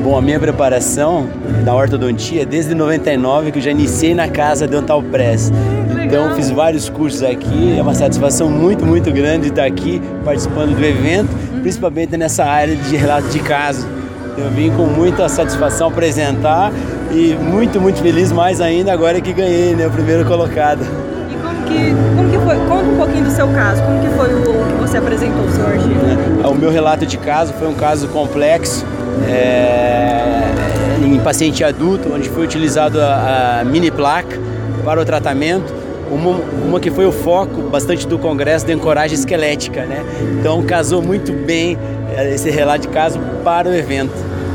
Bom, a minha preparação na ortodontia é desde 99, que eu já iniciei na Casa Dental Press. Então fiz vários cursos aqui, é uma satisfação muito, muito grande estar aqui participando do evento, principalmente nessa área de relato de caso. Eu vim com muita satisfação apresentar e muito, muito feliz mais ainda agora que ganhei, né, o primeiro colocado. E como que foi? Conta um pouquinho do seu caso, como que foi o que você apresentou, seu artigo? O meu relato de caso foi um caso complexo, em paciente adulto, onde foi utilizado a mini placa para o tratamento, uma que foi o foco bastante do congresso de ancoragem esquelética, né? Então casou muito bem esse relato de caso para o evento.